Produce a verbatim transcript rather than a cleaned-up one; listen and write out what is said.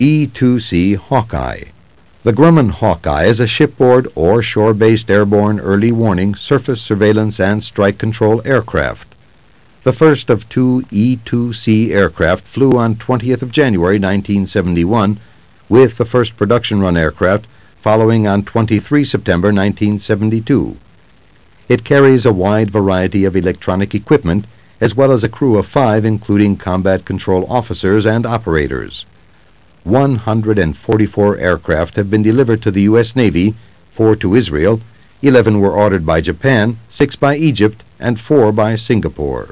E two C Hawkeye. The Grumman Hawkeye is a shipboard or shore-based airborne early warning, surface surveillance, and strike control aircraft. The first of two E two C aircraft flew on twentieth of January nineteen seventy-one, with the first production run aircraft following on twenty-third of September nineteen seventy-two. It carries a wide variety of electronic equipment, as well as a crew of five, including combat control officers and operators. one hundred forty-four aircraft have been delivered to the U S Navy, four to Israel, eleven were ordered by Japan, six by Egypt, and four by Singapore.